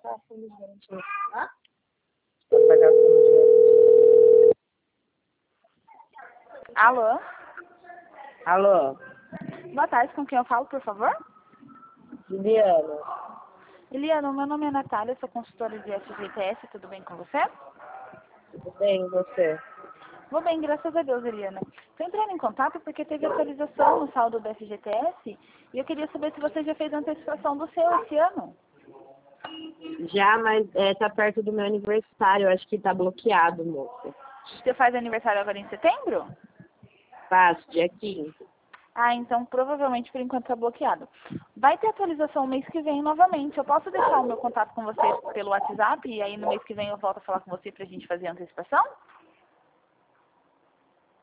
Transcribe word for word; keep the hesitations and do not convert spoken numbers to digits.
pagar a fundo de garantia. Hã? Pode pagar fundo de garantia. Alô? Alô? Boa tarde, com quem eu falo, por favor? Juliana. Eliana, meu nome é Natália, sou consultora de F G T S, tudo bem com você? Tudo bem, e você? Vou bem, graças a Deus, Eliana. Estou entrando em contato porque teve atualização no saldo do F G T S e eu queria saber se você já fez a antecipação do seu esse ano. Já, mas é, tá perto do meu aniversário, eu acho que tá bloqueado, moça. Você faz aniversário agora em setembro? Faço, dia quinze. Ah, então provavelmente por enquanto está bloqueado. Vai ter atualização mês que vem novamente. Eu posso deixar o meu contato com vocês pelo WhatsApp e aí no mês que vem eu volto a falar com você para a gente fazer a antecipação?